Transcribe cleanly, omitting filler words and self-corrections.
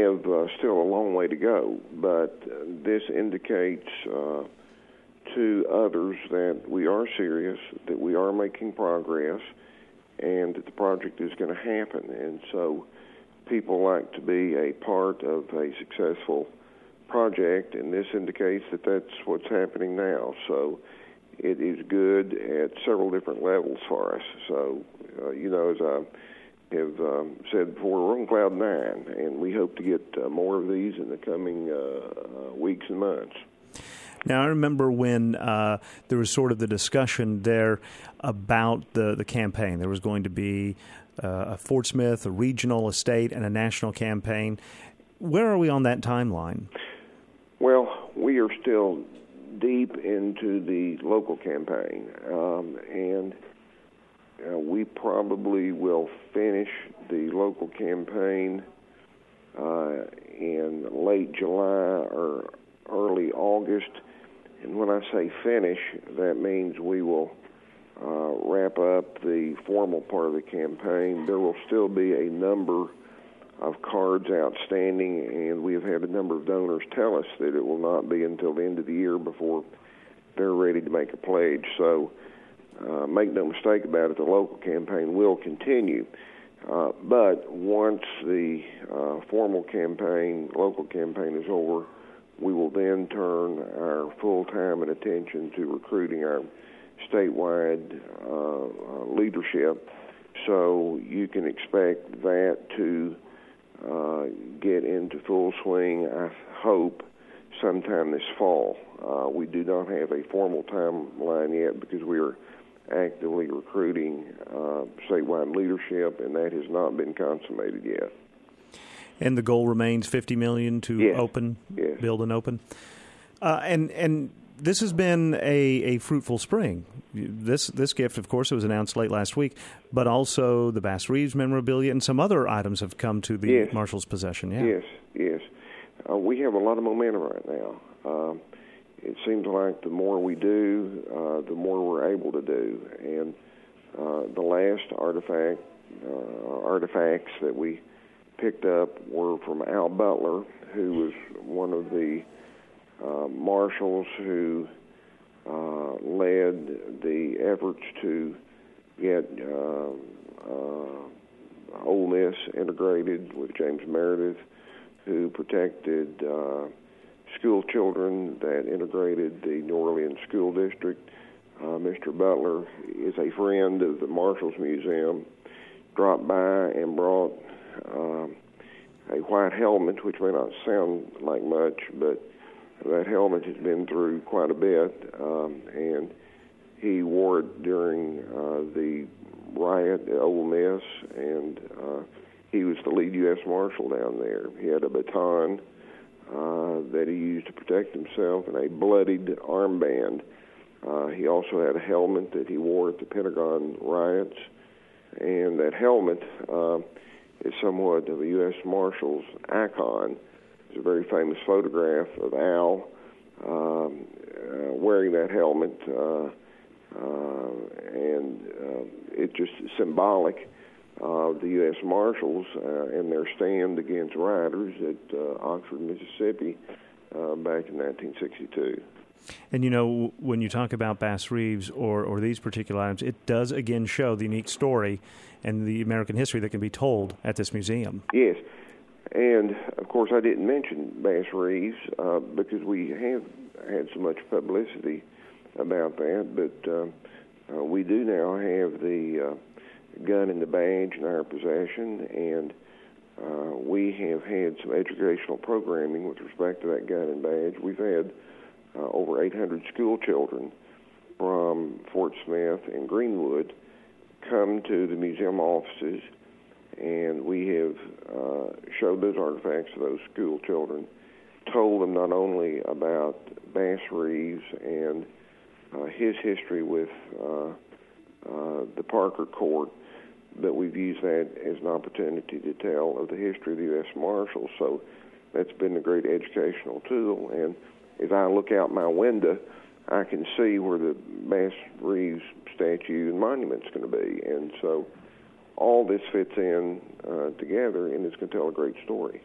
have still a long way to go, but this indicates to others that we are serious, that we are making progress, and that the project is going to happen. And so people like to be a part of a successful project, and this indicates that that's what's happening now. So it is good at several different levels for us. So, as I have said before, we're on cloud nine, and we hope to get more of these in the coming weeks and months. Now, I remember when there was sort of the discussion there about the campaign. There was going to be a Fort Smith, a regional, a state, and a national campaign. Where are we on that timeline? Well, we are still deep into the local campaign, and we probably will finish the local campaign in late July or early August. And when I say finish, that means we will wrap up the formal part of the campaign. There will still be a number of cards outstanding, and we have had a number of donors tell us that it will not be until the end of the year before they're ready to make a pledge. So make no mistake about it, the local campaign will continue. But once the formal campaign, local campaign is over, we will then turn our full time and attention to recruiting our statewide leadership. So you can expect that to get into full swing, I hope, sometime this fall. We do not have a formal timeline yet because we are actively recruiting statewide leadership, and that has not been consummated yet. And the goal remains $50 million to Yes. build and open. And this has been a fruitful spring. This gift, of course, it was announced late last week, but also the Bass Reeves memorabilia and some other items have come to the Marshals' possession. Yeah. Yes. We have a lot of momentum right now. It seems like the more we do, the more we're able to do. And the last artifacts that we picked up were from Al Butler, who was one of the marshals who led the efforts to get Ole Miss integrated with James Meredith, who protected school children that integrated the New Orleans School District. Mr. Butler is a friend of the Marshals Museum, dropped by and brought a white helmet, which may not sound like much, but that helmet has been through quite a bit, and he wore it during the riot at Ole Miss, and he was the lead U.S. Marshal down there. He had a baton that he used to protect himself and a bloodied armband. He also had a helmet that he wore at the Pentagon riots, and that helmet is somewhat of a U.S. Marshal's icon. There's a very famous photograph of Al wearing that helmet, and it's just symbolic of the U.S. Marshals and their stand against rioters at Oxford, Mississippi, back in 1962. And, when you talk about Bass Reeves or these particular items, it does again show the unique story and the American history that can be told at this museum. Yes. And, of course, I didn't mention Bass Reeves because we have had so much publicity about that, but we do now have the gun and the badge in our possession, and we have had some educational programming with respect to that gun and badge. We've had over 800 school children from Fort Smith and Greenwood come to the museum offices, and we have showed those artifacts to those school children, told them not only about Bass Reeves and his history with the Parker Court, but we've used that as an opportunity to tell of the history of the U.S. Marshals. So that's been a great educational tool. And as I look out my window, I can see where the Bass Reeves statue and monument's going to be. And so all this fits in together, and it's going to tell a great story.